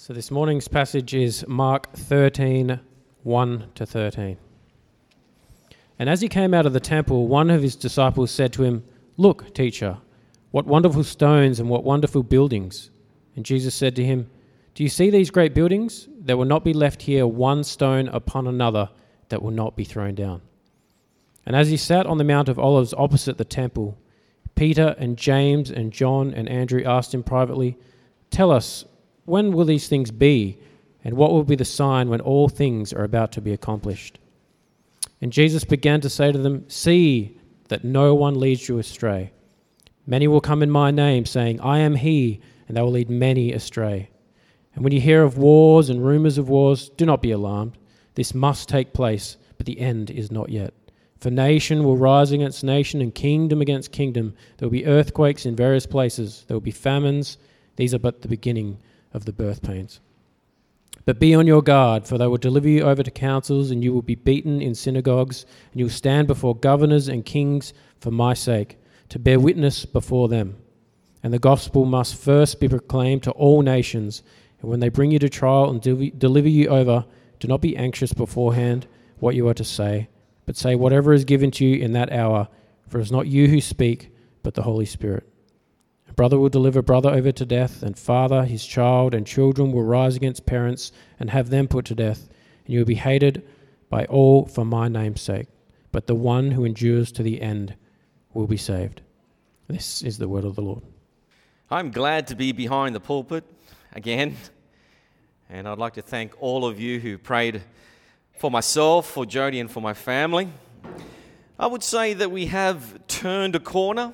So this morning's passage is Mark 13, 1-13. And as he came out of the temple, one of his disciples said to him, "Look, teacher, what wonderful stones and what wonderful buildings." And Jesus said to him, "Do you see these great buildings? There will not be left here one stone upon another that will not be thrown down." And as he sat on the Mount of Olives opposite the temple, Peter and James and John and Andrew asked him privately, "Tell us, when will these things be, and what will be the sign when all things are about to be accomplished?" And Jesus began to say to them, "See that no one leads you astray. Many will come in my name, saying, 'I am he,' and they will lead many astray. And when you hear of wars and rumors of wars, do not be alarmed. This must take place, but the end is not yet. For nation will rise against nation and kingdom against kingdom. There will be earthquakes in various places. There will be famines. These are but the beginning of the birth pains. But be on your guard, for they will deliver you over to councils, and you will be beaten in synagogues, and you will stand before governors and kings for my sake, to bear witness before them. And the gospel must first be proclaimed to all nations. And when they bring you to trial and deliver you over, do not be anxious beforehand what you are to say, but say whatever is given to you in that hour, for it is not you who speak, but the Holy Spirit. Brother will deliver brother over to death, and father his child, and children will rise against parents and have them put to death, and you will be hated by all for my name's sake. But the one who endures to the end will be saved." This is the word of the Lord. I'm glad to be behind the pulpit again, and I'd like to thank all of you who prayed for myself, for Jody, and for my family. I would say that we have turned a corner.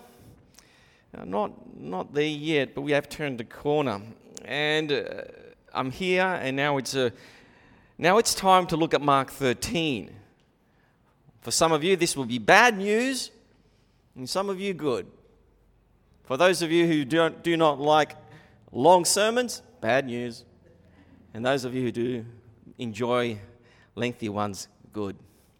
Not there yet, but we have turned a corner. And I'm here, and now it's time to look at Mark 13. For some of you, this will be bad news, and some of you, good. For those of you who do not like long sermons, bad news. And those of you who do enjoy lengthy ones, good.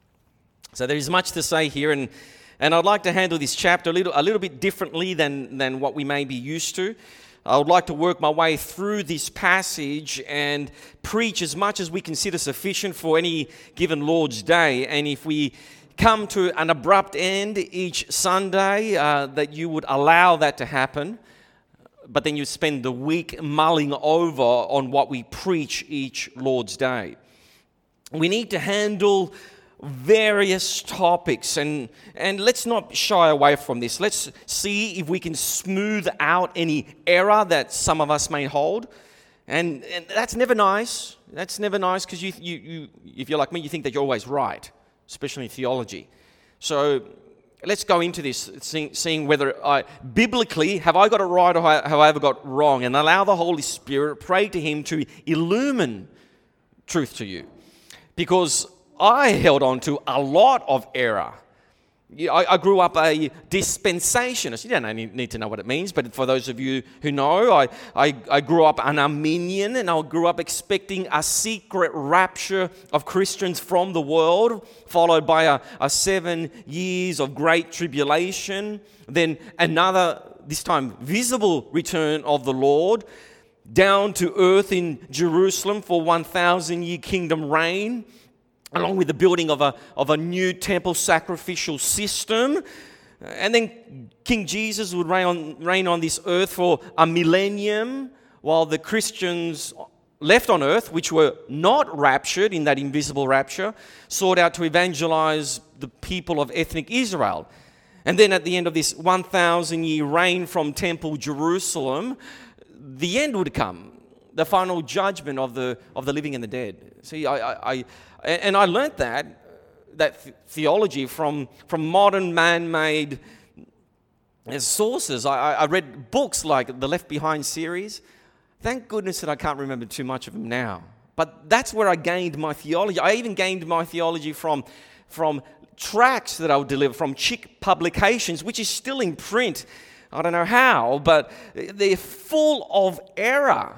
So there is much to say here, and I'd like to handle this chapter a little bit differently than what we may be used to. I would like to work my way through this passage and preach as much as we consider sufficient for any given Lord's Day. And if we come to an abrupt end each Sunday, that you would allow that to happen, but then you spend the week mulling over on what we preach each Lord's Day. We need to handle various topics, and let's not shy away from this. Let's see if we can smooth out any error that some of us may hold, and that's never nice. That's never nice, because you if you're like me, you think that you're always right, especially in theology. So let's go into this, seeing whether biblically have I got it right or have I ever got wrong, and allow the Holy Spirit, pray to Him to illumine truth to you, because I held on to a lot of error. I grew up a dispensationalist. You don't need to know what it means, but for those of you who know, I grew up an Arminian, and I grew up expecting a secret rapture of Christians from the world, followed by a 7 years of great tribulation, then another, this time visible return of the Lord, down to earth in Jerusalem for 1,000-year kingdom reign, along with the building of a new temple sacrificial system. And then King Jesus would reign on this earth for a millennium, while the Christians left on earth, which were not raptured in that invisible rapture, sought out to evangelize the people of ethnic Israel. And then at the end of this 1,000-year reign from Temple Jerusalem, the end would come, the final judgment of the living and the dead. See, I learnt that theology from modern man-made sources. I read books like the Left Behind series. Thank goodness that I can't remember too much of them now. But that's where I gained my theology. I even gained my theology from tracts that I would deliver from Chick Publications, which is still in print. I don't know how, but they're full of error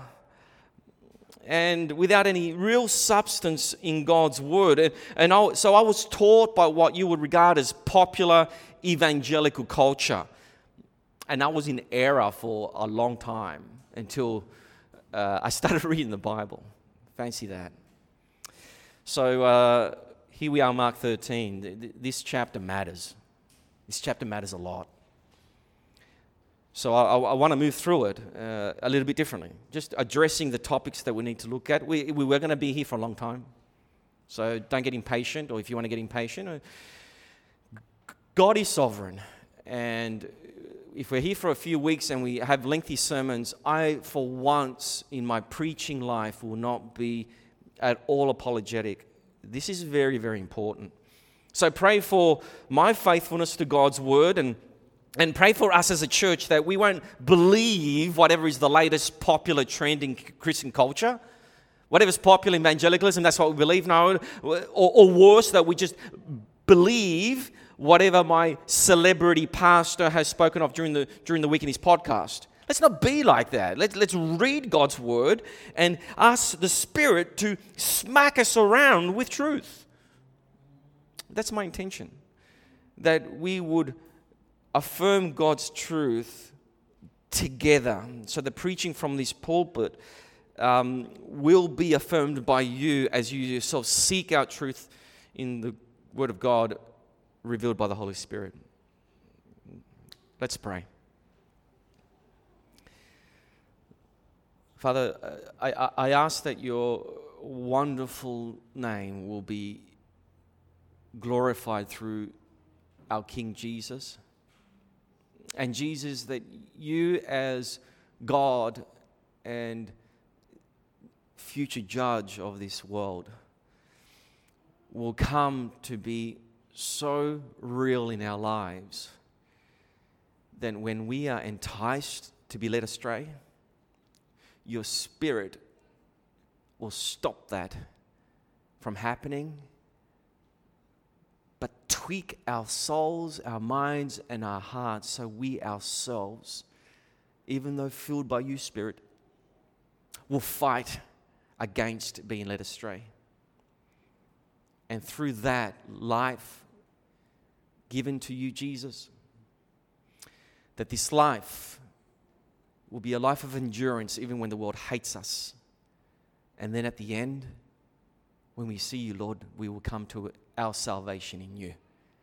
and without any real substance in God's word. So I was taught by what you would regard as popular evangelical culture. And I was in error for a long time until I started reading the Bible. Fancy that. So here we are, Mark 13. This chapter matters. This chapter matters a lot. So I want to move through it a little bit differently, just addressing the topics that we need to look at. We were going to be here for a long time, so don't get impatient, or if you want to get impatient, God is sovereign, and if we're here for a few weeks and we have lengthy sermons, I, for once in my preaching life, will not be at all apologetic. This is very, very important. So pray for my faithfulness to God's word, and pray for us as a church that we won't believe whatever is the latest popular trend in Christian culture. Whatever's popular in evangelicalism, that's what we believe now. Or worse, that we just believe whatever my celebrity pastor has spoken of during the week in his podcast. Let's not be like that. Let's read God's word and ask the Spirit to smack us around with truth. That's my intention. That we would affirm God's truth together. So the preaching from this pulpit will be affirmed by you as you yourself seek out truth in the Word of God revealed by the Holy Spirit. Let's pray. Father, I ask that your wonderful name will be glorified through our King Jesus. And Jesus, that you as God and future judge of this world will come to be so real in our lives that when we are enticed to be led astray, your Spirit will stop that from happening, but tweak our souls, our minds, and our hearts so we ourselves, even though filled by you, Spirit, will fight against being led astray. And through that life given to you, Jesus, that this life will be a life of endurance even when the world hates us. And then at the end, when we see you, Lord, we will come to our salvation in you.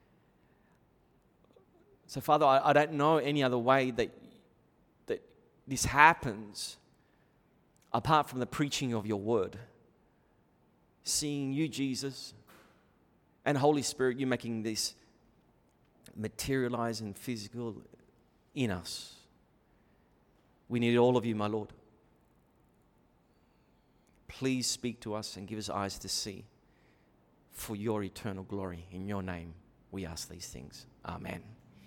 So, Father, I don't know any other way that this happens apart from the preaching of your word. Seeing you, Jesus, and Holy Spirit, you making this materialize and physical in us. We need all of you, my Lord. Please speak to us and give us eyes to see for your eternal glory. In your name, we ask these things. Amen.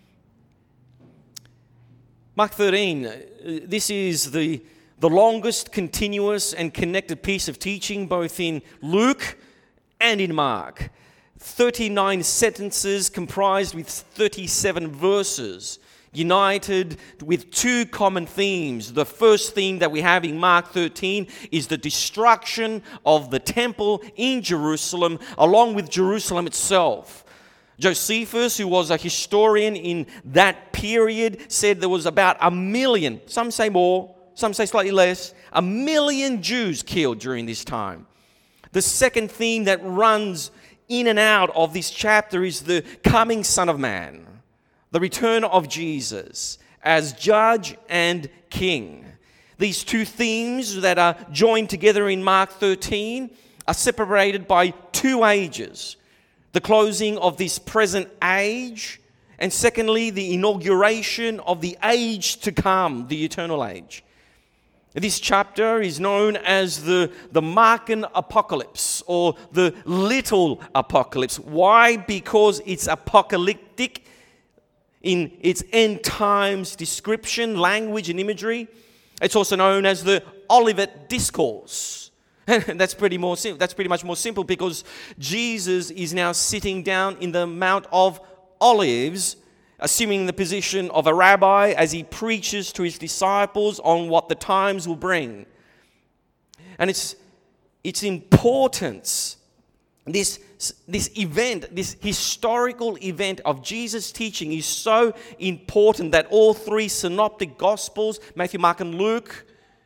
Mark 13, this is the longest continuous and connected piece of teaching both in Luke and in Mark. 39 sentences comprised with 37 verses, united with two common themes. The first theme that we have in Mark 13 is the destruction of the temple in Jerusalem, along with Jerusalem itself. Josephus, who was a historian in that period, said there was about 1 million, some say more, some say slightly less, 1 million Jews killed during this time. The second theme that runs in and out of this chapter is the coming Son of Man, the return of Jesus as judge and king. These two themes that are joined together in Mark 13 are separated by 2 ages. The closing of this present age, and secondly, the inauguration of the age to come, the eternal age. This chapter is known as the Markan Apocalypse, or the Little Apocalypse. Why? Because it's apocalyptic in its end times description, language, and imagery. It's also known as the Olivet Discourse. That's pretty much more simple because Jesus is now sitting down in the Mount of Olives, assuming the position of a rabbi as he preaches to his disciples on what the times will bring. And its importance, this event, this historical event of Jesus' teaching is so important that all 3 synoptic gospels, Matthew, Mark, and Luke,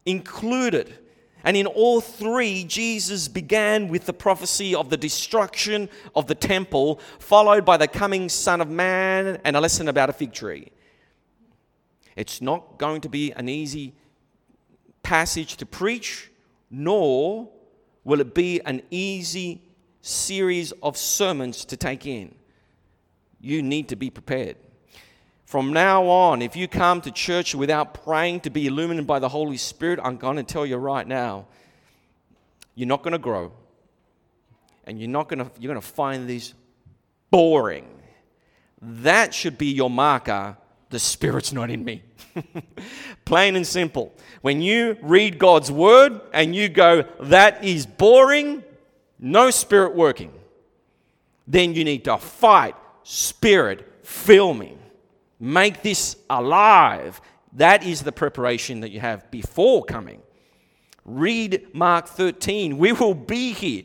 included. And in all three, Jesus began with the prophecy of the destruction of the temple, followed by the coming Son of Man and a lesson about a fig tree. It's not going to be an easy passage to preach, nor will it be an easy series of sermons to take in. You need to be prepared. From now on, if you come to church without praying to be illuminated by the Holy Spirit, I'm going to tell you right now, you're not going to grow. And you're going to find this boring. That should be your marker. The Spirit's not in me. Plain and simple. When you read God's Word and you go, that is boring, no Spirit working, then you need to fight. Spirit, fill me. Make this alive. That is the preparation that you have before coming. Read Mark 13. We will be here.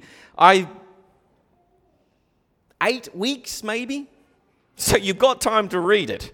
8 weeks maybe? So you've got time to read it.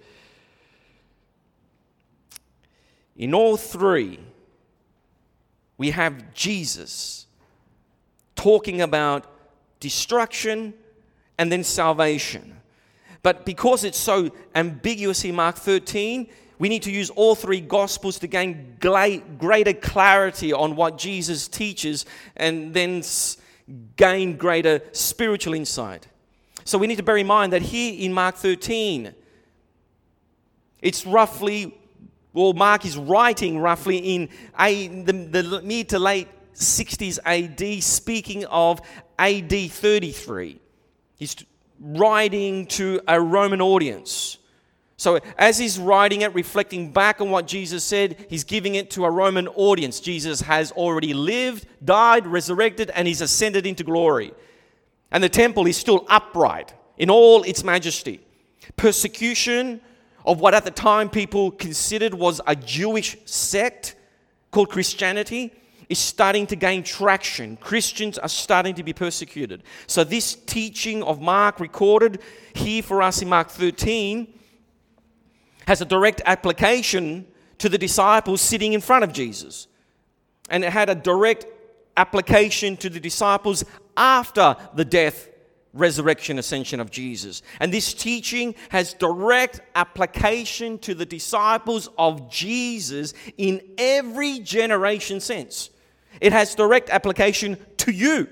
In all three, we have Jesus talking about destruction and then salvation. But because it's so ambiguous in Mark 13, we need to use all three Gospels to gain greater clarity on what Jesus teaches and then gain greater spiritual insight. So we need to bear in mind that here in Mark 13, it's roughly, well, Mark is writing roughly in the mid to late 60s AD, speaking of AD 33. He's writing to a Roman audience. So as he's writing it, reflecting back on what Jesus said, he's giving it to a Roman audience. Jesus has already lived, died, resurrected, and he's ascended into glory. And the temple is still upright in all its majesty. Persecution of what at the time people considered was a Jewish sect called Christianity is starting to gain traction. Christians are starting to be persecuted. So this teaching of Mark recorded here for us in Mark 13 has a direct application to the disciples sitting in front of Jesus. And it had a direct application to the disciples after the death, resurrection, ascension of Jesus. And this teaching has direct application to the disciples of Jesus in every generation since. It has direct application to you.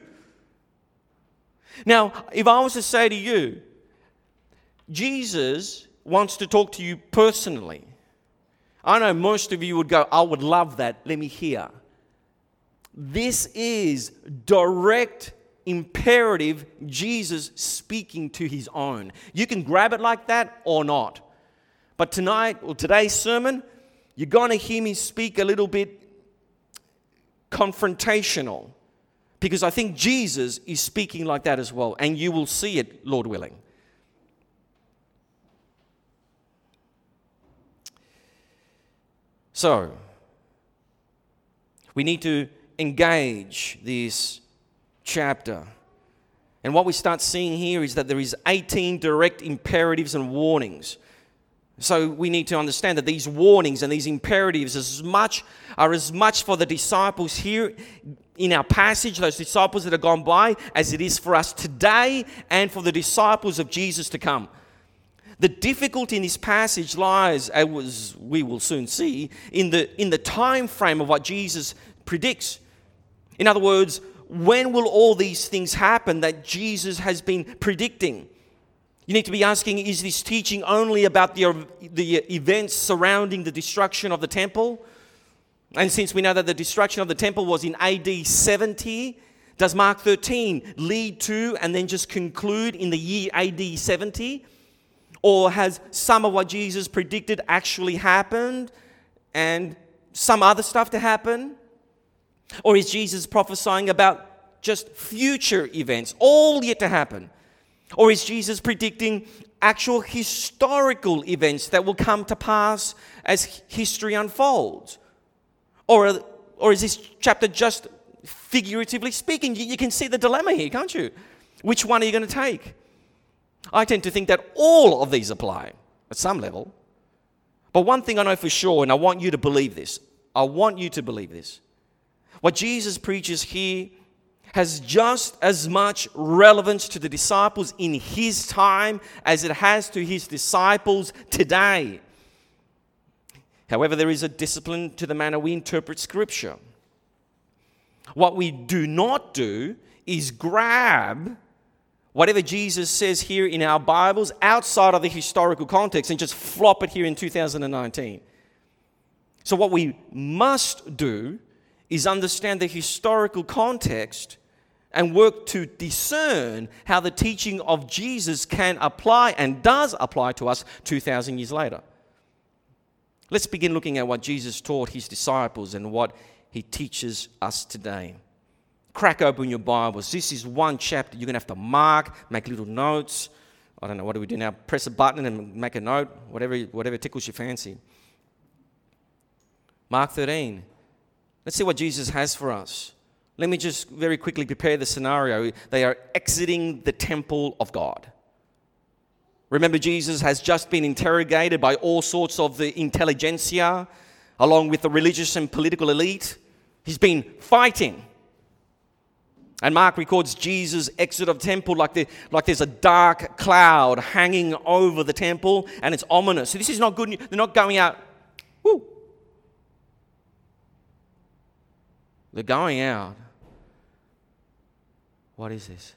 Now, if I was to say to you, Jesus wants to talk to you personally, I know most of you would go, I would love that. Let me hear. This is direct imperative Jesus speaking to his own. You can grab it like that or not. But tonight, or today's sermon, you're going to hear me speak a little bit confrontational, because I think Jesus is speaking like that as well, and you will see it, Lord willing. So, we need to engage this chapter. And what we start seeing here is that there is 18 direct imperatives and warnings. So we need to understand that these warnings and these imperatives are as much for the disciples here in our passage, those disciples that have gone by, as it is for us today and for the disciples of Jesus to come. The difficulty in this passage lies, as we will soon see, in the time frame of what Jesus predicts. In other words, when will all these things happen that Jesus has been predicting? You need to be asking, is this teaching only about the events surrounding the destruction of the temple? And since we know that the destruction of the temple was in AD 70, does Mark 13 lead to and then just conclude in the year AD 70? Or has some of what Jesus predicted actually happened and some other stuff to happen? Or is Jesus prophesying about just future events, all yet to happen? Or is Jesus predicting actual historical events that will come to pass as history unfolds? Or is this chapter just figuratively speaking? You can see the dilemma here, can't you? Which one are you going to take? I tend to think that all of these apply at some level. But one thing I know for sure, and I want you to believe this, I want you to believe this. What Jesus preaches here has just as much relevance to the disciples in his time as it has to his disciples today. However, there is a discipline to the manner we interpret Scripture. What we do not do is grab whatever Jesus says here in our Bibles outside of the historical context and just flop it here in 2019. So what we must do is understand the historical context and work to discern how the teaching of Jesus can apply and does apply to us 2,000 years later. Let's begin looking at what Jesus taught his disciples and what he teaches us today. Crack open your Bibles. This is one chapter you're going to have to mark, make little notes. I don't know, what do we do now? Press a button and make a note, whatever tickles your fancy. Mark 13. Let's see what Jesus has for us. Let me just very quickly prepare the scenario. They are exiting the temple of God. Remember, Jesus has just been interrogated by all sorts of the intelligentsia, along with the religious and political elite. He's been fighting. And Mark records Jesus' exit of temple like there's a dark cloud hanging over the temple, and it's ominous. So this is not good news. They're not going out, woo. They're going out. What is this?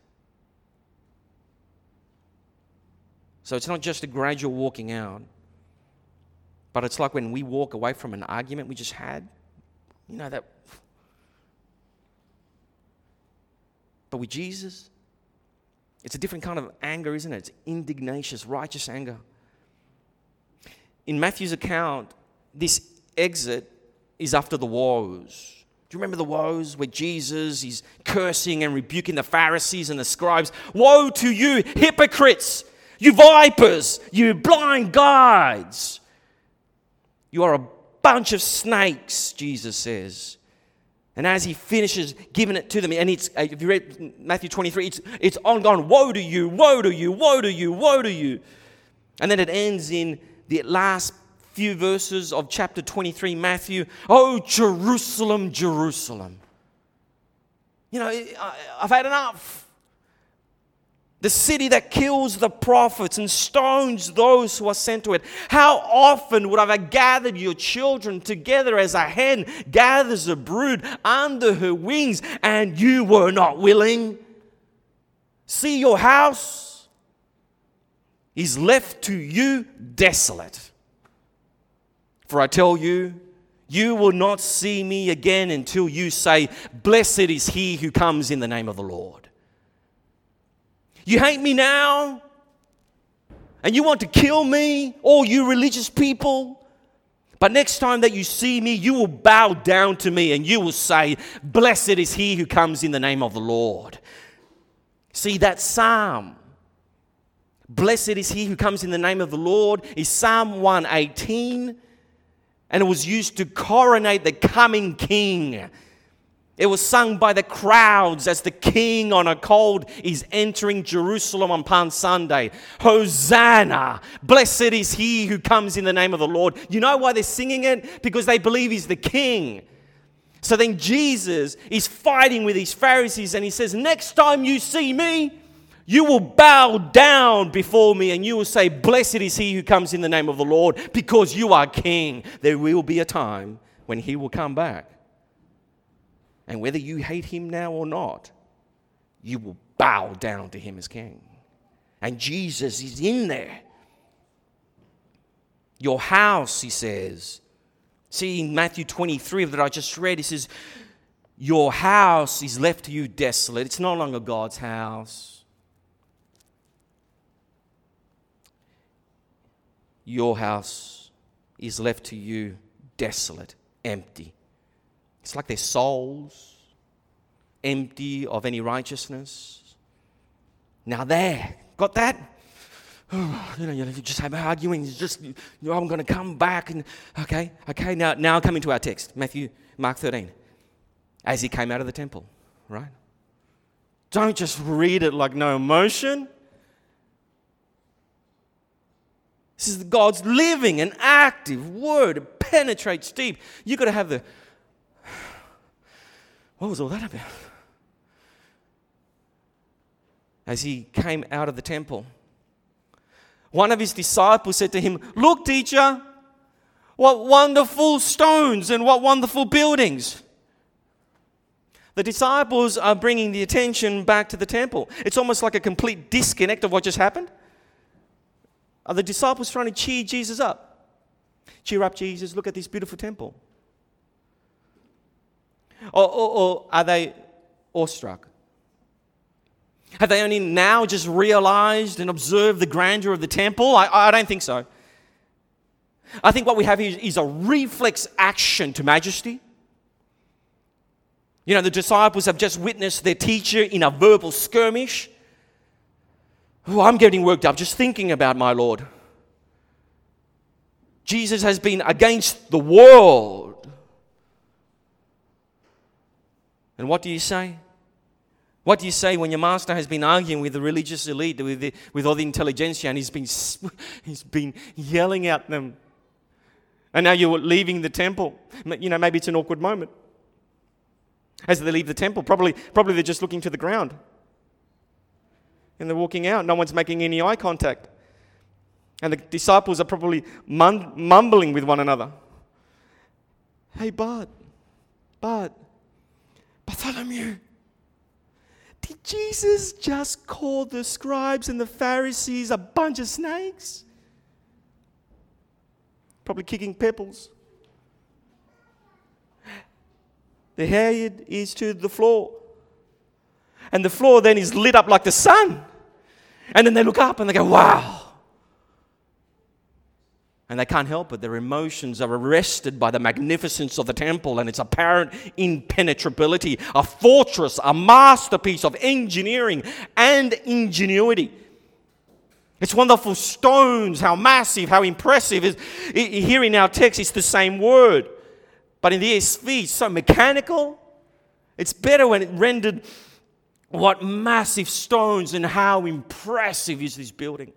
So it's not just a gradual walking out, but it's like when we walk away from an argument we just had. You know that. But with Jesus, it's a different kind of anger, isn't it? It's indignatious, righteous anger. In Matthew's account, this exit is after the woes. Do you remember the woes where Jesus is cursing and rebuking the Pharisees and the scribes? Woe to you, hypocrites! You vipers! You blind guides! You are a bunch of snakes, Jesus says. And as he finishes giving it to them, and it's, if you read Matthew 23, it's ongoing. Woe to you, woe to you, woe to you, woe to you. And then it ends in the last few verses of chapter 23, Matthew. Oh, Jerusalem, Jerusalem. You know, I've had enough. The city that kills the prophets and stones those who are sent to it. How often would I have gathered your children together as a hen gathers a brood under her wings, and you were not willing? See, your house is left to you desolate. For I tell you, you will not see me again until you say, blessed is he who comes in the name of the Lord. You hate me now, and you want to kill me, all you religious people. But next time that you see me, you will bow down to me, and you will say, blessed is he who comes in the name of the Lord. See, that psalm, blessed is he who comes in the name of the Lord, is Psalm 118, and it was used to coronate the coming king. It was sung by the crowds as the king on a cold is entering Jerusalem on Palm Sunday. Hosanna! Blessed is he who comes in the name of the Lord. You know why they're singing it? Because they believe he's the king. So then Jesus is fighting with these Pharisees, and he says, next time you see me, you will bow down before me, and you will say, blessed is he who comes in the name of the Lord, because you are king. There will be a time when he will come back. And whether you hate him now or not, you will bow down to him as king. And Jesus is in there. Your house, he says. See, in Matthew 23 that I just read, he says, your house is left to you desolate. It's no longer God's house. Your house is left to you desolate, empty. It's like their souls, empty of any righteousness. Now there, got that? You just have arguing. It's just, I'm going to come back. And okay. Now coming to our text, Mark 13. As he came out of the temple, right? Don't just read it like no emotion. This is God's living and active word, penetrates deep. You've got to have the, what was all that about? As he came out of the temple, one of his disciples said to him, "Look, teacher, what wonderful stones and what wonderful buildings." The disciples are bringing the attention back to the temple. It's almost like a complete disconnect of what just happened. Are the disciples trying to cheer Jesus up? Cheer up, Jesus, look at this beautiful temple. Or are they awestruck? Have they only now just realized and observed the grandeur of the temple? I don't think so. I think what we have here is a reflex action to majesty. You know, the disciples have just witnessed their teacher in a verbal skirmish. Oh, I'm getting worked up just thinking about my Lord. Jesus has been against the world. And what do you say? What do you say when your master has been arguing with the religious elite, with all the intelligentsia, and he's been yelling at them? And now you're leaving the temple. You know, maybe it's an awkward moment. As they leave the temple, probably they're just looking to the ground. And they're walking out. No one's making any eye contact. And the disciples are probably mumbling with one another. Hey, Bartholomew, did Jesus just call the scribes and the Pharisees a bunch of snakes? Probably kicking pebbles. The head is to the floor. And the floor then is lit up like the sun. And then they look up and they go, wow. And they can't help it. Their emotions are arrested by the magnificence of the temple and its apparent impenetrability. A fortress, a masterpiece of engineering and ingenuity. It's wonderful stones, how massive, how impressive. Here in our text, it's the same word. But in the ESV, it's so mechanical. It's better when it rendered what massive stones and how impressive is this building.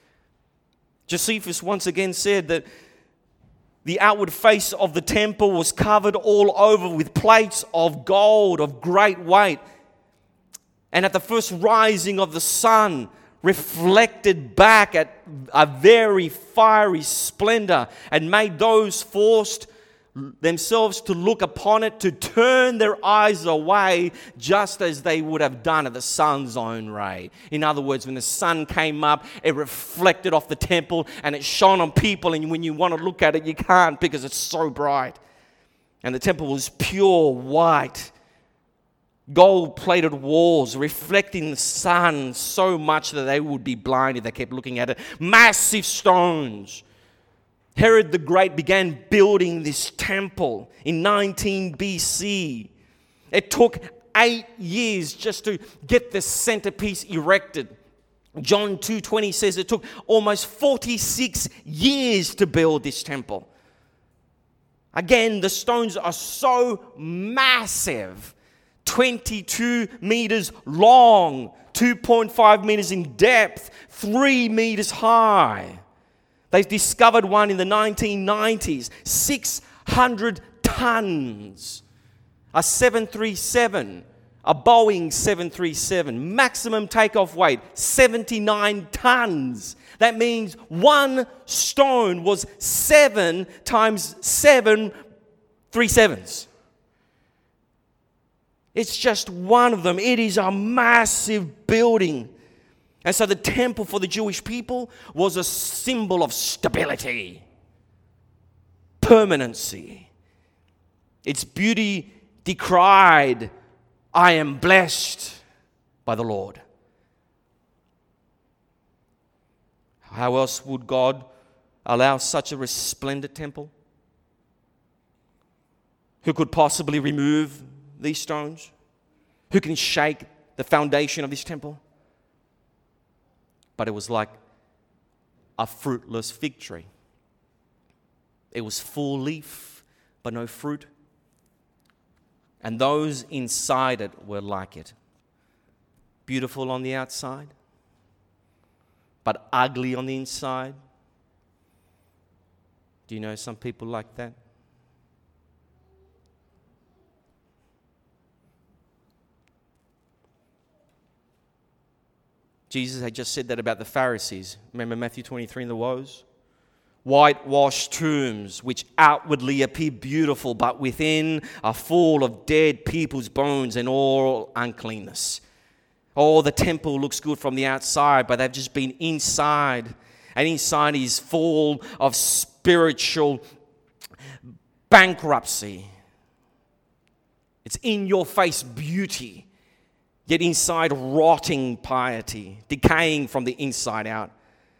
Josephus once again said that the outward face of the temple was covered all over with plates of gold of great weight. And at the first rising of the sun, reflected back at a very fiery splendor and made those forced themselves to look upon it to turn their eyes away, just as they would have done at the sun's own ray. In other words, when the sun came up, it reflected off the temple and it shone on people, and when you want to look at it, you can't because it's so bright. And the temple was pure white, gold-plated walls reflecting the sun so much that they would be blind if they kept looking at it. Massive stones. Herod the Great began building this temple in 19 BC. It took 8 years just to get the centerpiece erected. John 2:20 says it took almost 46 years to build this temple. Again, the stones are so massive. 22 meters long, 2.5 meters in depth, 3 meters high. They discovered one in the 1990s, 600 tons. A 737, a Boeing 737, maximum takeoff weight, 79 tons. That means one stone was 7 times 7 737s. It's just one of them. It is a massive building. And so the temple for the Jewish people was a symbol of stability, permanency. Its beauty decried, I am blessed by the Lord. How else would God allow such a resplendent temple? Who could possibly remove these stones? Who can shake the foundation of this temple? But it was like a fruitless fig tree. It was full leaf, but no fruit. And those inside it were like it. Beautiful on the outside, but ugly on the inside. Do you know some people like that? Jesus had just said that about the Pharisees. Remember Matthew 23 and the woes? Whitewashed tombs, which outwardly appear beautiful, but within are full of dead people's bones and all uncleanness. Oh, the temple looks good from the outside, but they've just been inside. And inside is full of spiritual bankruptcy. It's in your face beauty, yet inside rotting piety, decaying from the inside out.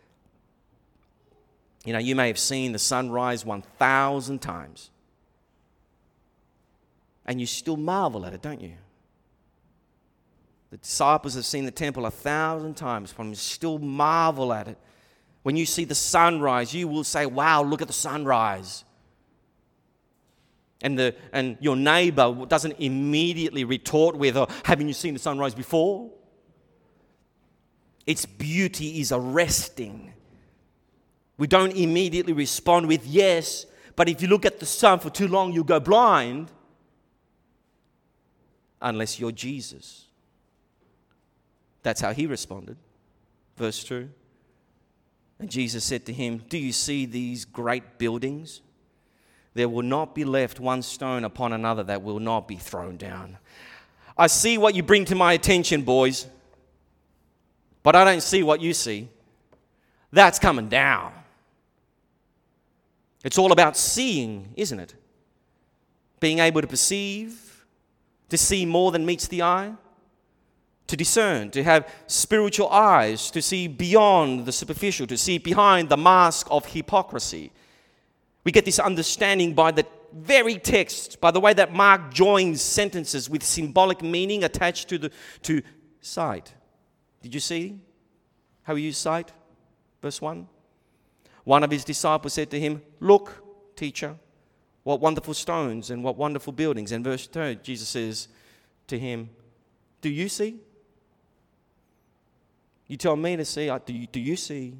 You know, you may have seen the sunrise 1,000 times. And you still marvel at it, don't you? The disciples have seen the temple 1,000 times, but you still marvel at it. When you see the sunrise, you will say, wow, look at the sunrise. And your neighbor doesn't immediately retort with, oh, haven't you seen the sunrise before? Its beauty is arresting. We don't immediately respond with yes, but if you look at the sun for too long, you'll go blind. Unless you're Jesus. That's how he responded. Verse 2. And Jesus said to him, do you see these great buildings? There will not be left one stone upon another that will not be thrown down. I see what you bring to my attention, boys, but I don't see what you see. That's coming down. It's all about seeing, isn't it? Being able to perceive, to see more than meets the eye, to discern, to have spiritual eyes, to see beyond the superficial, to see behind the mask of hypocrisy. We get this understanding by the very text, by the way that Mark joins sentences with symbolic meaning attached to sight. Did you see how he used sight? Verse 1. One of his disciples said to him, look, teacher, what wonderful stones and what wonderful buildings. And verse 2, Jesus says to him, do you see? You tell me to see, do you see?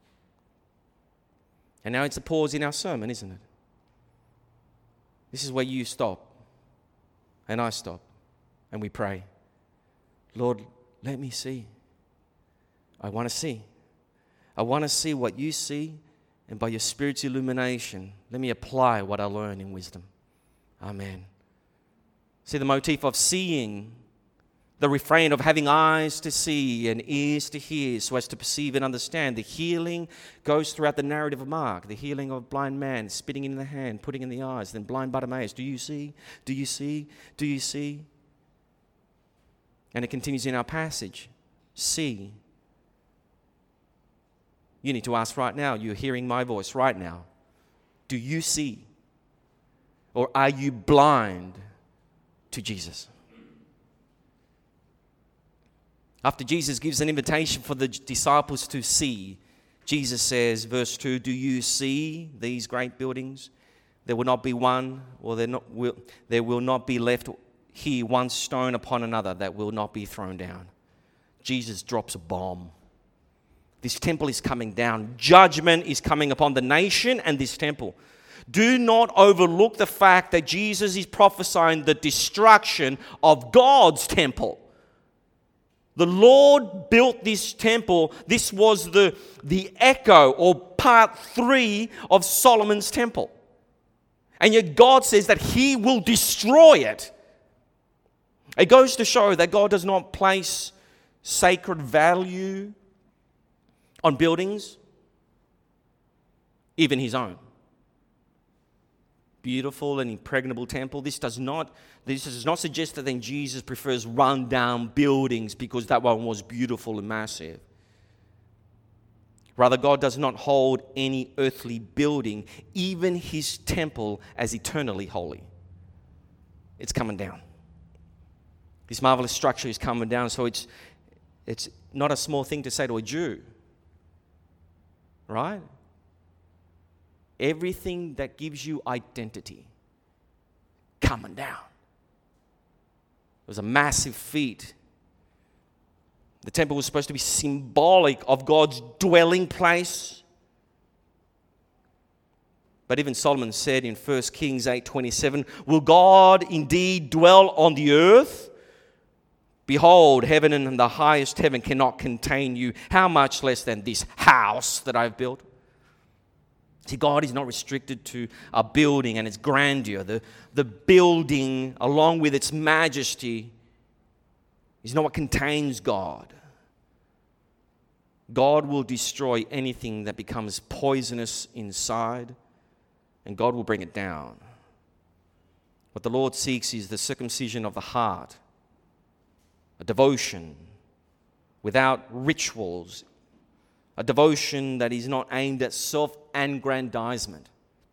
And now it's a pause in our sermon, isn't it? This is where you stop and I stop and we pray. Lord, let me see. I want to see. I want to see what you see, and by your Spirit's illumination, let me apply what I learn in wisdom. Amen. See, the motif of seeing, the refrain of having eyes to see and ears to hear so as to perceive and understand. The healing goes throughout the narrative of Mark. The healing of blind man, spitting in the hand, putting in the eyes, then blind Bartimaeus. Do you see? Do you see? Do you see? And it continues in our passage. See. You need to ask right now. You're hearing my voice right now. Do you see? Or are you blind to Jesus? After Jesus gives an invitation for the disciples to see, Jesus says, verse 2, do you see these great buildings? There will not be one, or there will not be left here one stone upon another that will not be thrown down. Jesus drops a bomb. This temple is coming down. Judgment is coming upon the nation and this temple. Do not overlook the fact that Jesus is prophesying the destruction of God's temple. The Lord built this temple. This was the echo or part 3 of Solomon's temple. And yet God says that he will destroy it. It goes to show that God does not place sacred value on buildings, even his own. Beautiful and impregnable temple. This does not suggest that then Jesus prefers run-down buildings because that one was beautiful and massive. Rather, God does not hold any earthly building, even his temple, as eternally holy. It's coming down. This marvelous structure is coming down, so it's not a small thing to say to a Jew. Right? Everything that gives you identity coming down. It was a massive feat. The temple was supposed to be symbolic of God's dwelling place. But even Solomon said in 1 Kings 8:27, will God indeed dwell on the earth? Behold, heaven and the highest heaven cannot contain you. How much less than this house that I've built? See, God is not restricted to a building and its grandeur. The building, along with its majesty, is not what contains God. God will destroy anything that becomes poisonous inside, and God will bring it down. What the Lord seeks is the circumcision of the heart, a devotion without rituals, a devotion that is not aimed at self-aggrandizement.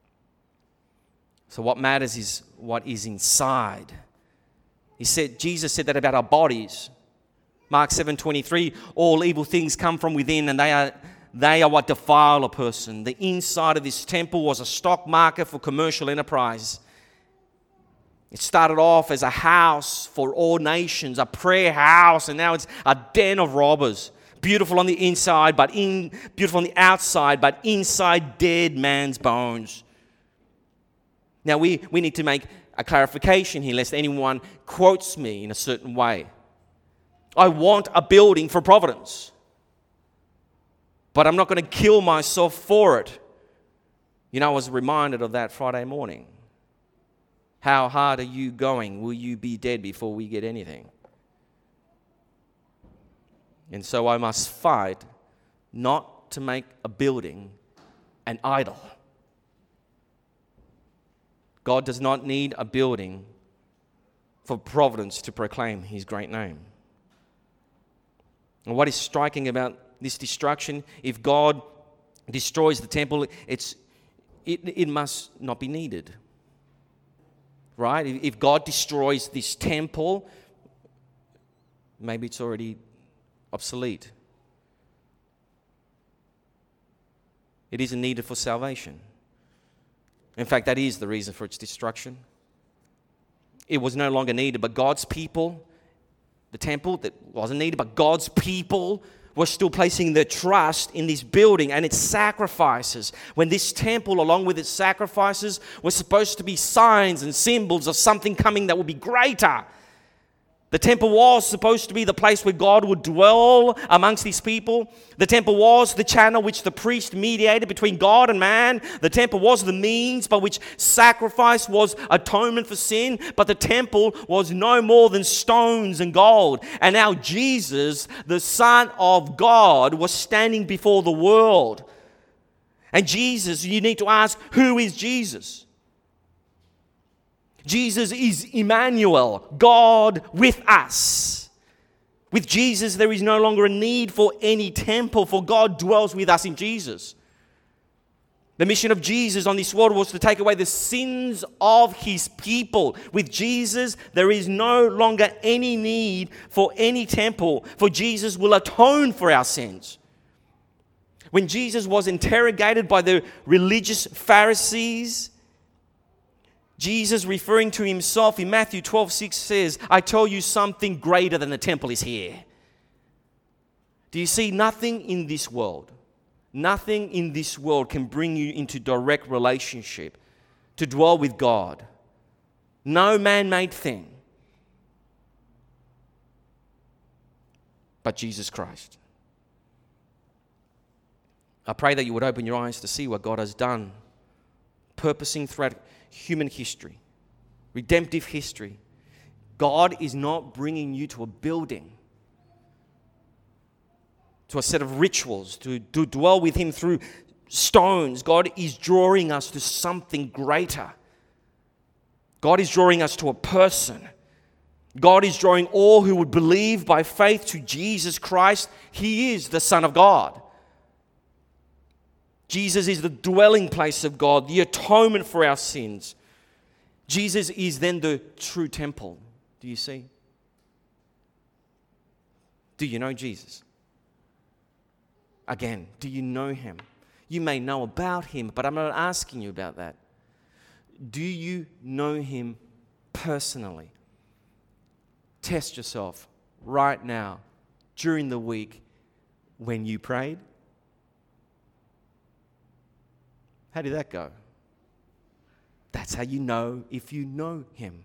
So what matters is what is inside. Jesus said that about our bodies. Mark 7:23, all evil things come from within, and they are what defile a person. The inside of this temple was a stock market for commercial enterprise. It started off as a house for all nations, a prayer house, and now it's a den of robbers. Beautiful on the inside, beautiful on the outside, but inside dead man's bones. Now we need to make a clarification here, lest anyone quotes me in a certain way. I want a building for Providence, but I'm not going to kill myself for it. You know, I was reminded of that Friday morning. How hard are you going? Will you be dead before we get anything? And so I must fight not to make a building an idol. God does not need a building for Providence to proclaim His great name. And what is striking about this destruction, if God destroys the temple, it must not be needed. Right? If God destroys this temple, maybe it's already obsolete. It isn't needed for salvation. In fact, that is the reason for its destruction. It was no longer needed, but God's people, the temple that wasn't needed, but God's people were still placing their trust in this building and its sacrifices. When this temple, along with its sacrifices, was supposed to be signs and symbols of something coming that would be greater. The temple was supposed to be the place where God would dwell amongst His people. The temple was the channel which the priest mediated between God and man. The temple was the means by which sacrifice was atonement for sin. But the temple was no more than stones and gold. And now Jesus, the Son of God, was standing before the world. And Jesus, you need to ask, who is Jesus? Jesus is Emmanuel, God with us. With Jesus, there is no longer a need for any temple, for God dwells with us in Jesus. The mission of Jesus on this world was to take away the sins of His people. With Jesus, there is no longer any need for any temple, for Jesus will atone for our sins. When Jesus was interrogated by the religious Pharisees, Jesus, referring to Himself in Matthew 12:6 says, I tell you something greater than the temple is here. Do you see? Nothing in this world can bring you into direct relationship, to dwell with God. No man-made thing, but Jesus Christ. I pray that you would open your eyes to see what God has done, purposing throughout human history, redemptive history. God is not bringing you to a building, to a set of rituals, to dwell with Him through stones. God is drawing us to something greater. God is drawing us to a person. God is drawing all who would believe by faith to Jesus Christ. He is the Son of God. Jesus is the dwelling place of God, the atonement for our sins. Jesus is then the true temple. Do you see? Do you know Jesus? Again, do you know Him? You may know about Him, but I'm not asking you about that. Do you know Him personally? Test yourself right now, during the week, when you prayed. How did that go? That's how you know if you know him.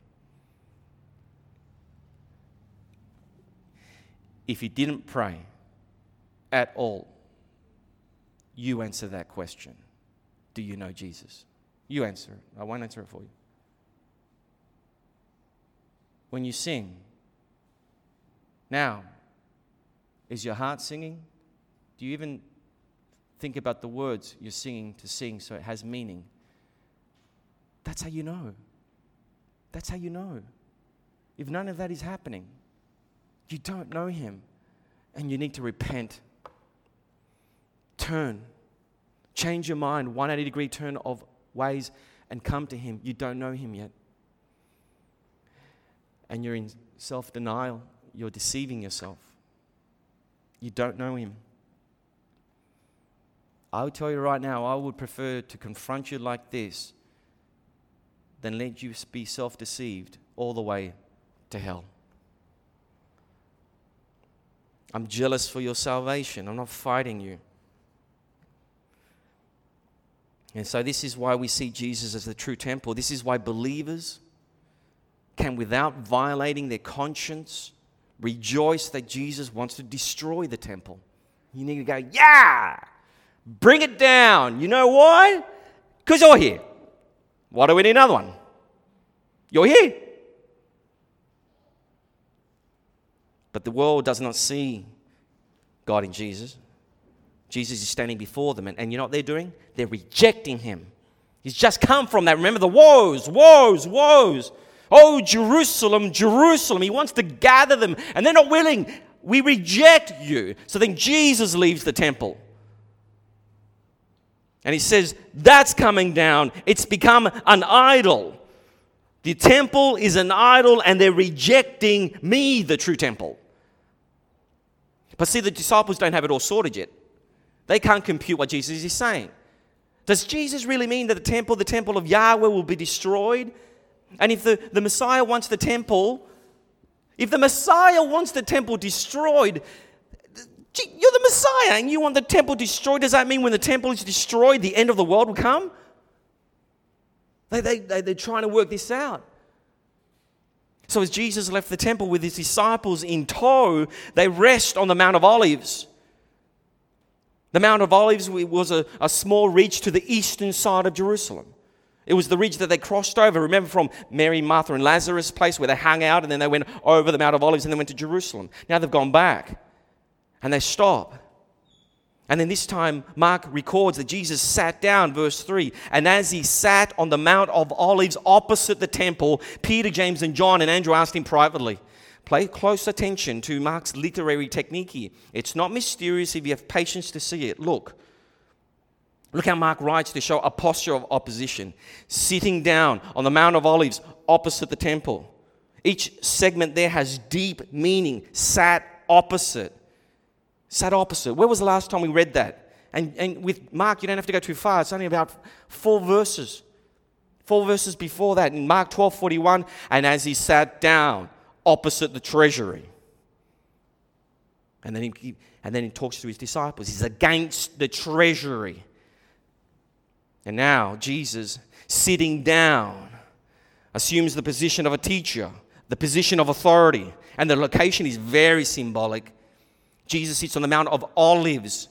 If you didn't pray at all, you answer that question. Do you know Jesus? You answer it. I won't answer it for you. When you sing, now, is your heart singing? Do you even think about the words you're singing to sing so it has meaning? That's how you know. That's how you know. If none of that is happening, you don't know him, and you need to repent. Turn. Change your mind, 180-degree turn of ways, and come to him. You don't know him yet. And you're in self-denial. You're deceiving yourself. You don't know him. I will tell you right now, I would prefer to confront you like this than let you be self-deceived all the way to hell. I'm jealous for your salvation. I'm not fighting you. And so this is why we see Jesus as the true temple. This is why believers can, without violating their conscience, rejoice that Jesus wants to destroy the temple. You need to go, yeah! Bring it down. You know why? Because you're here. Why do we need another one? You're here. But the world does not see God in Jesus. Jesus is standing before them. And you know what they're doing? They're rejecting him. He's just come from that. Remember the woes, woes, woes. Oh, Jerusalem, Jerusalem. He wants to gather them. And they're not willing. We reject you. So then Jesus leaves the temple. And he says, that's coming down. It's become an idol. The temple is an idol, and they're rejecting me, the true temple. But see, the disciples don't have it all sorted yet. They can't compute what Jesus is saying. Does Jesus really mean that the temple of Yahweh will be destroyed? And if the Messiah wants the temple, if the Messiah wants the temple destroyed, you're the Messiah and you want the temple destroyed. Does that mean when the temple is destroyed, the end of the world will come? They're trying to work this out. So as Jesus left the temple with his disciples in tow, they rest on the Mount of Olives. The Mount of Olives was a small ridge to the eastern side of Jerusalem. It was the ridge that they crossed over. Remember from Mary, Martha, and Lazarus' place where they hung out, and then they went over the Mount of Olives and then went to Jerusalem. Now they've gone back, and they stop. And then this time, Mark records that Jesus sat down, verse 3. And as he sat on the Mount of Olives opposite the temple, Peter, James, and John and Andrew asked him privately. Pay close attention to Mark's literary technique here. It's not mysterious if you have patience to see it. Look how Mark writes to show a posture of opposition. Sitting down on the Mount of Olives opposite the temple. Each segment there has deep meaning. Sat opposite. Sat opposite. Where was the last time we read that? And with Mark, you don't have to go too far. It's only about 4 verses. 4 verses before that. In Mark 12:41, and as he sat down opposite the treasury. And then he talks to his disciples. He's against the treasury. And now Jesus, sitting down, assumes the position of a teacher, the position of authority. And the location is very symbolic. Jesus sits on the Mount of Olives.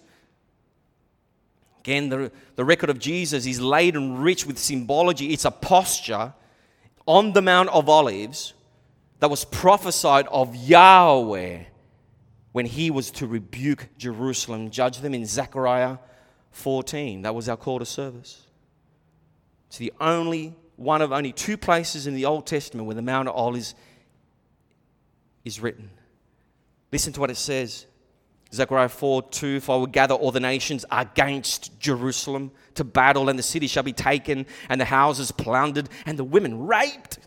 Again, the record of Jesus is laden rich with symbology. It's a posture on the Mount of Olives that was prophesied of Yahweh when he was to rebuke Jerusalem, judge them in Zechariah 14. That was our call to service. It's the only one of only 2 places in the Old Testament where the Mount of Olives is written. Listen to what it says. Zechariah 4:2, for I will gather all the nations against Jerusalem to battle, and the city shall be taken, and the houses plundered, and the women raped.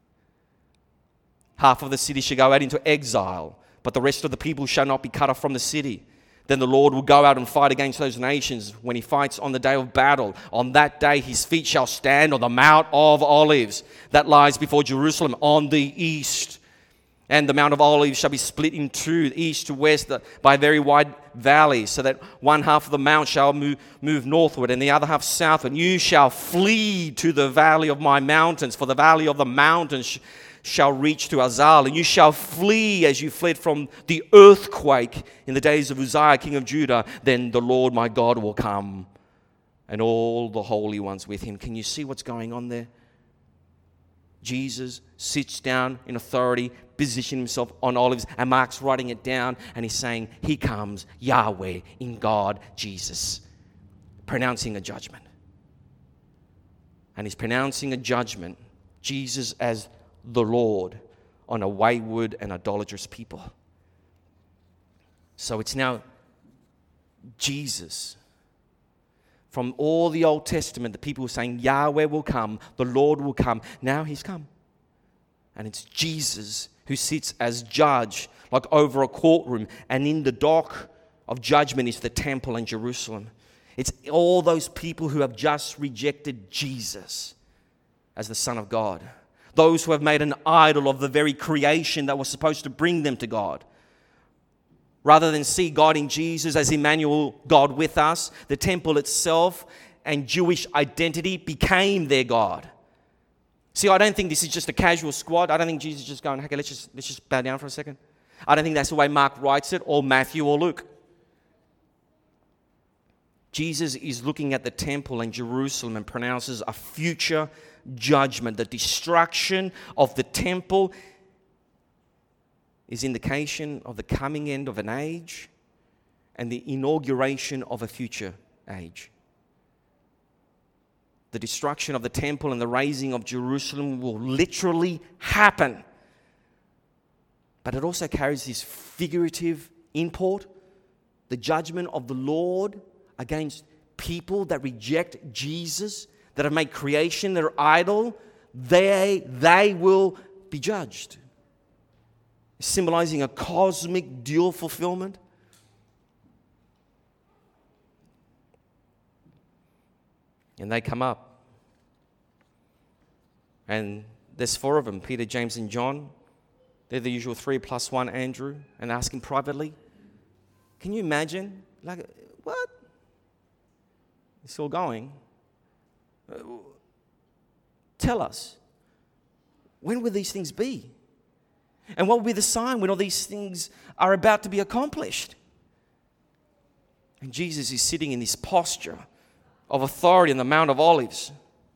Half of the city shall go out into exile, but the rest of the people shall not be cut off from the city. Then the Lord will go out and fight against those nations when he fights on the day of battle. On that day his feet shall stand on the Mount of Olives that lies before Jerusalem on the east. And the Mount of Olives shall be split in two, east to west, by very wide valleys, so that one half of the mount shall move northward, and the other half southward. And you shall flee to the valley of my mountains, for the valley of the mountains shall reach to Azal. And you shall flee as you fled from the earthquake in the days of Uzziah, king of Judah. Then the Lord my God will come, and all the holy ones with him. Can you see what's going on there? Jesus sits down in authority, positioning himself on olives, and Mark's writing it down, and he's saying, here comes Yahweh in God, Jesus, pronouncing a judgment. And he's pronouncing a judgment, Jesus as the Lord, on a wayward and idolatrous people. So it's now Jesus. From all the Old Testament, the people were saying, Yahweh will come, the Lord will come. Now he's come. And it's Jesus who sits as judge, like over a courtroom. And in the dock of judgment is the temple in Jerusalem. It's all those people who have just rejected Jesus as the Son of God. Those who have made an idol of the very creation that was supposed to bring them to God. Rather than see God in Jesus as Emmanuel, God with us, the temple itself and Jewish identity became their God. See, I don't think this is just a casual squad. I don't think Jesus is just going, okay, let's just bow down for a second. I don't think that's the way Mark writes it, or Matthew or Luke. Jesus is looking at the temple in Jerusalem and pronounces a future judgment. The destruction of the temple is indication of the coming end of an age and the inauguration of a future age. The destruction of the temple and the raising of Jerusalem will literally happen. But it also carries this figurative import, the judgment of the Lord against people that reject Jesus, that have made creation their idol. They will be judged. Symbolizing a cosmic dual fulfillment. And they come up. And there's 4 of them, Peter, James, and John. They're the usual 3 plus 1, Andrew, and ask him privately. Can you imagine? Like, what? It's all going. Tell us, when will these things be? And what will be the sign when all these things are about to be accomplished? And Jesus is sitting in this posture of authority on the Mount of Olives.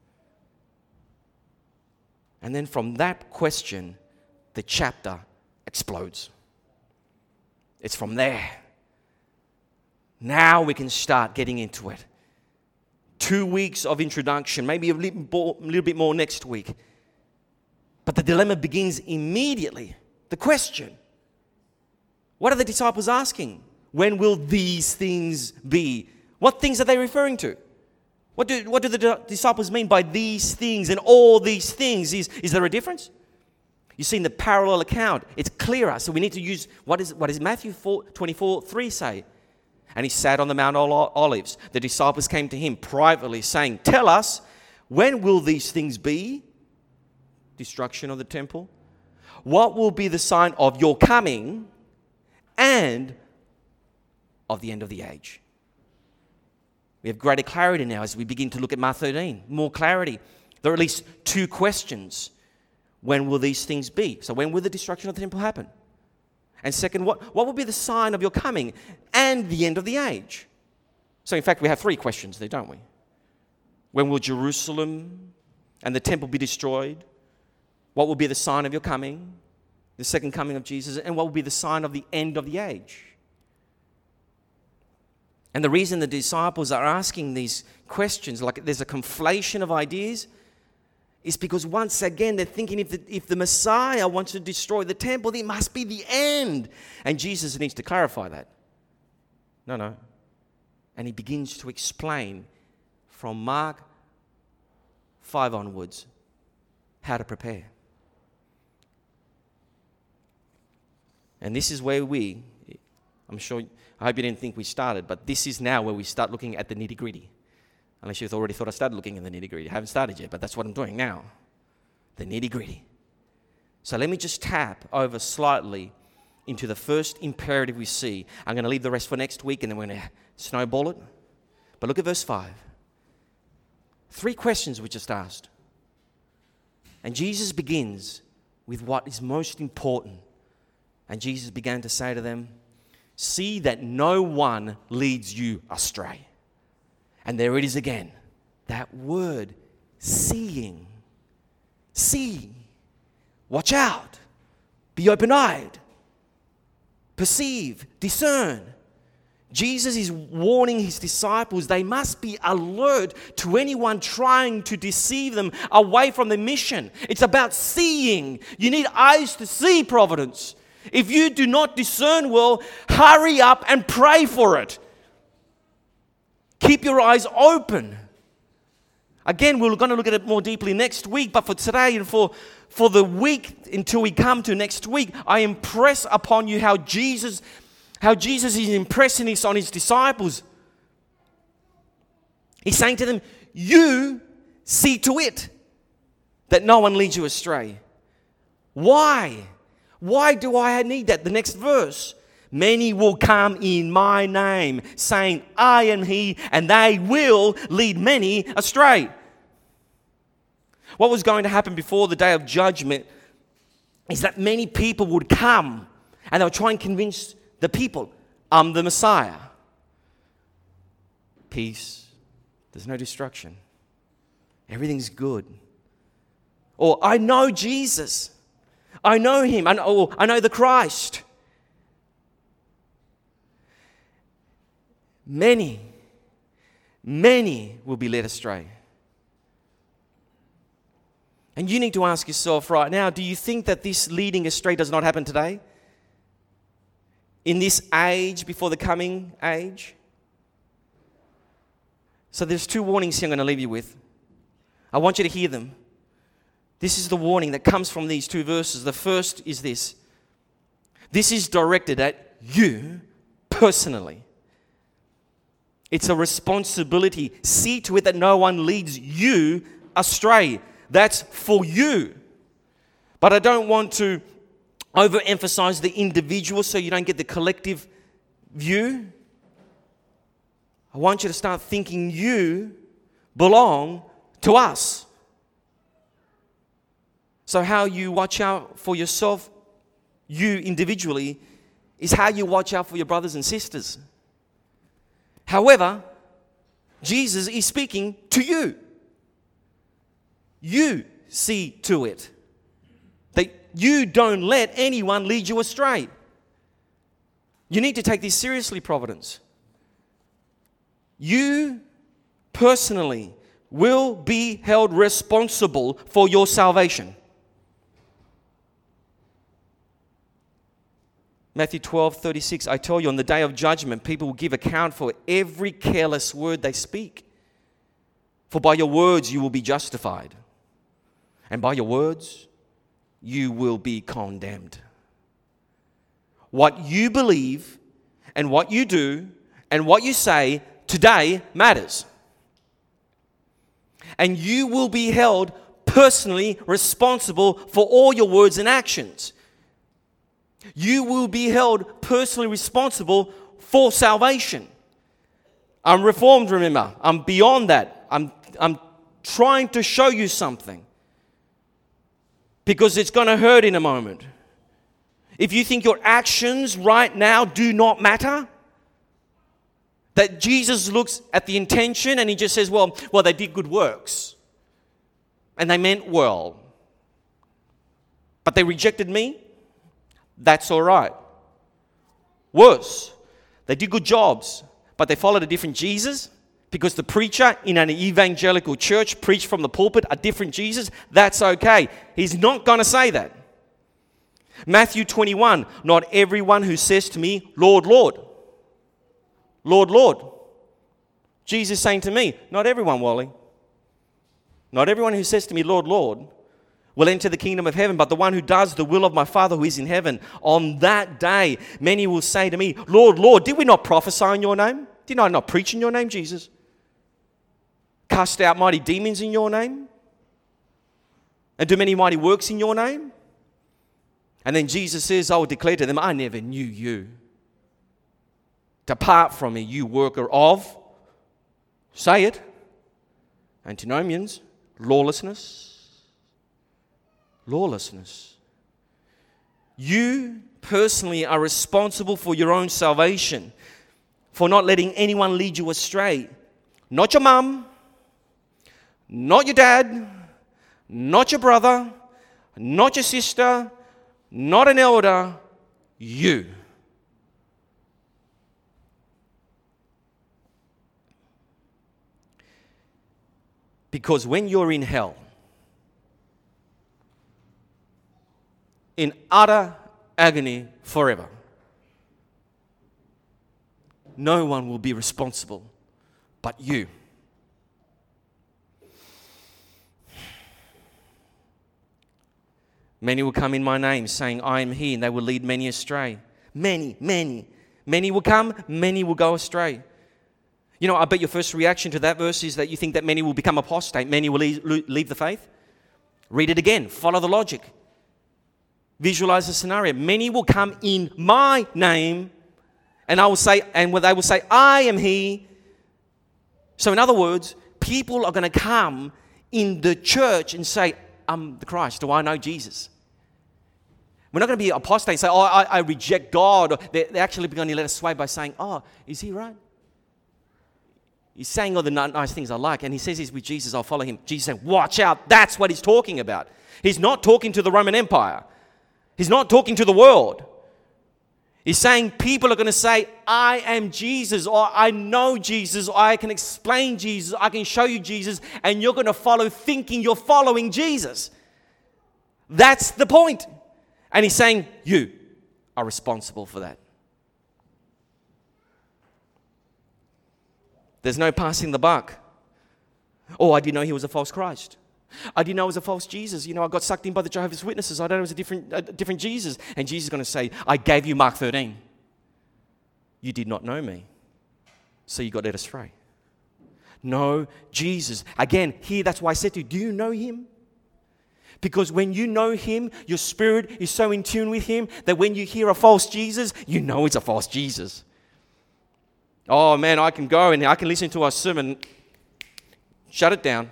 And then from that question, the chapter explodes. It's from there. Now we can start getting into it. 2 weeks of introduction, maybe a little bit more next week. But the dilemma begins immediately. The question, what are the disciples asking? When will these things be? What things are they referring to? What do the disciples mean by these things and all these things? Is there a difference? You see, in the parallel account, it's clearer. So we need to use, what does Matthew 24:3 say? And he sat on the Mount of Olives. The disciples came to him privately saying, tell us, when will these things be? Destruction of the temple. What will be the sign of your coming and of the end of the age? We have greater clarity now as we begin to look at Mark 13. More clarity. There are at least 2 questions. When will these things be? So when will the destruction of the temple happen? And second, what will be the sign of your coming and the end of the age? So in fact, we have 3 questions there, don't we? When will Jerusalem and the temple be destroyed? What will be the sign of your coming, the second coming of Jesus, and what will be the sign of the end of the age? And the reason the disciples are asking these questions, like there's a conflation of ideas, is because once again they're thinking if the Messiah wants to destroy the temple, it must be the end. And Jesus needs to clarify that. No. And he begins to explain from Mark 5 onwards how to prepare. And this is where I hope you didn't think we started, but this is now where we start looking at the nitty-gritty. Unless you've already thought I started looking at the nitty-gritty. I haven't started yet, but that's what I'm doing now. The nitty-gritty. So let me just tap over slightly into the first imperative we see. I'm going to leave the rest for next week and then we're going to snowball it. But look at verse 5. 3 questions were just asked. And Jesus begins with what is most important. And Jesus began to say to them, see that no one leads you astray. And there it is again. That word, seeing. See. Watch out. Be open-eyed. Perceive. Discern. Jesus is warning his disciples they must be alert to anyone trying to deceive them away from the mission. It's about seeing. You need eyes to see, Providence. If you do not discern well, hurry up and pray for it. Keep your eyes open. Again, we're going to look at it more deeply next week, but for today and for the week until we come to next week, I impress upon you how Jesus is impressing this on his disciples. He's saying to them, you see to it that no one leads you astray. Why? Why do I need that? The next verse. Many will come in my name, saying, I am he, and they will lead many astray. What was going to happen before the day of judgment is that many people would come and they would try and convince the people, I'm the Messiah. Peace. There's no destruction. Everything's good. Or, I know Jesus. I know him. I know the Christ. Many will be led astray. And you need to ask yourself right now, do you think that this leading astray does not happen today? In this age before the coming age? So there's 2 warnings here I'm going to leave you with. I want you to hear them. This is the warning that comes from these 2 verses. The first is this. This is directed at you personally. It's a responsibility. See to it that no one leads you astray. That's for you. But I don't want to overemphasize the individual so you don't get the collective view. I want you to start thinking you belong to us. So how you watch out for yourself, you individually, is how you watch out for your brothers and sisters. However, Jesus is speaking to you. You see to it that you don't let anyone lead you astray. You need to take this seriously, Providence. You personally will be held responsible for your salvation. Matthew 12:36, I tell you, on the day of judgment, people will give account for every careless word they speak. For by your words you will be justified, and by your words you will be condemned. What you believe and what you do and what you say today matters. And you will be held personally responsible for all your words and actions. You will be held personally responsible for salvation. I'm reformed, remember. I'm beyond that. I'm trying to show you something. Because it's going to hurt in a moment. If you think your actions right now do not matter, that Jesus looks at the intention and he just says, well, they did good works. And they meant well. But they rejected me. That's all right. Worse, they did good jobs, but they followed a different Jesus because the preacher in an evangelical church preached from the pulpit a different Jesus. That's okay. He's not going to say that. Matthew 21, not everyone who says to me, Lord, Lord. Lord, Lord. Jesus saying to me, not everyone, Wally. Not everyone who says to me, Lord, Lord, will enter the kingdom of heaven, but the one who does the will of my Father who is in heaven. On that day, many will say to me, Lord, Lord, did we not prophesy in your name? Did I not preach in your name, Jesus? Cast out mighty demons in your name? And do many mighty works in your name? And then Jesus says, I will declare to them, I never knew you. Depart from me, you worker of, say it, antinomians, lawlessness. Lawlessness. You personally are responsible for your own salvation, for not letting anyone lead you astray. Not your mum, not your dad, not your brother, not your sister, not an elder, you. Because when you're in hell, in utter agony forever, no one will be responsible but you. Many will come in my name, saying, I am he, and they will lead many astray. Many. Many will come, many will go astray. You know, I bet your first reaction to that verse is that you think that many will become apostate, many will leave the faith. Read it again, follow the logic. Visualize the scenario. Many will come in my name, and I will say, and they will say, I am he. So in other words, people are going to come in the church and say, I'm the Christ. Do I know Jesus? We're not going to be apostate and say, oh, I reject God. Or they're actually going to let us sway by saying, oh, is he right? He's saying all the nice things I like, and he says he's with Jesus, I'll follow him. Jesus said, watch out. That's what he's talking about. He's not talking to the Roman Empire. He's not talking to the world. He's saying people are going to say, I am Jesus, or I know Jesus, or I can explain Jesus, I can show you Jesus, and you're going to follow thinking you're following Jesus. That's the point. And he's saying, you are responsible for that. There's no passing the buck. Oh, I didn't know he was a false Christ. I didn't know it was a false Jesus. You know, I got sucked in by the Jehovah's Witnesses. I don't know it was a different Jesus. And Jesus is going to say, I gave you Mark 13. You did not know me, so you got led astray. No, Jesus. Again, here, that's why I said to you, do you know him? Because when you know him, your spirit is so in tune with him that when you hear a false Jesus, you know it's a false Jesus. Oh man, I can go and I can listen to a sermon. Shut it down.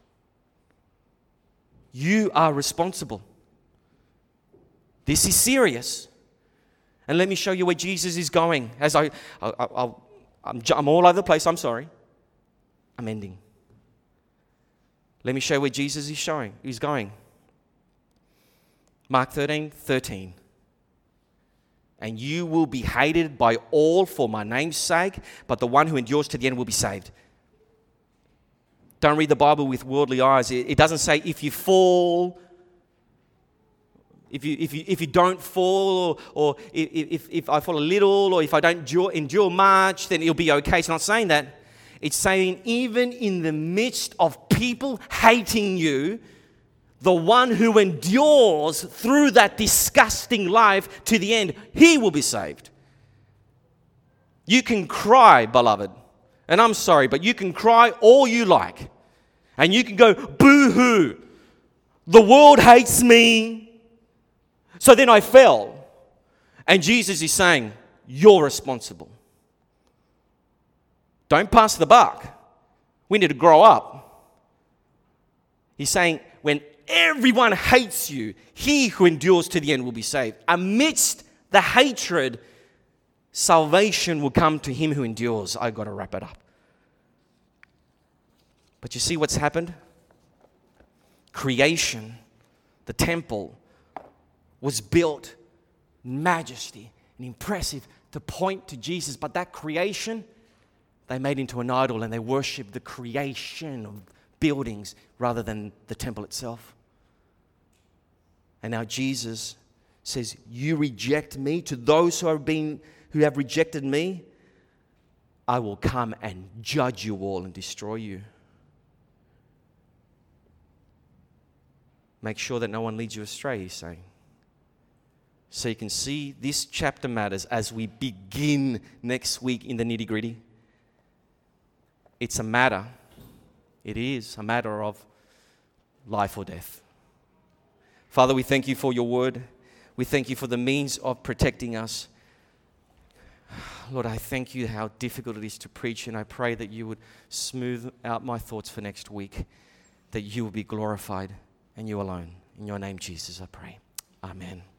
You are responsible. This is serious. And let me show you where Jesus is going. As I'm all over the place, I'm sorry. I'm ending. Let me show you where Jesus is he's going. Mark 13:13. And you will be hated by all for my name's sake, but the one who endures to the end will be saved. Don't read the Bible with worldly eyes. It doesn't say if you fall, if you don't fall, or if I fall a little, or if I don't endure much, then it'll be okay. It's not saying that. It's saying even in the midst of people hating you, the one who endures through that disgusting life to the end, he will be saved. You can cry, beloved. And I'm sorry, but you can cry all you like. And you can go, boo-hoo. The world hates me. So then I fell. And Jesus is saying, you're responsible. Don't pass the buck. We need to grow up. He's saying, when everyone hates you, he who endures to the end will be saved. Amidst the hatred, salvation will come to him who endures. I've got to wrap it up. But you see what's happened? Creation, the temple, was built in majesty and impressive to point to Jesus. But that creation, they made into an idol and they worshipped the creation of buildings rather than the temple itself. And now Jesus says, you reject me. To those who have rejected me, I will come and judge you all and destroy you. Make sure that no one leads you astray, he's saying. So you can see this chapter matters as we begin next week in the nitty-gritty. It's a matter. It is a matter of life or death. Father, we thank you for your word. We thank you for the means of protecting us. Lord, I thank you how difficult it is to preach, and I pray that you would smooth out my thoughts for next week, that you will be glorified and you alone. In your name, Jesus, I pray. Amen.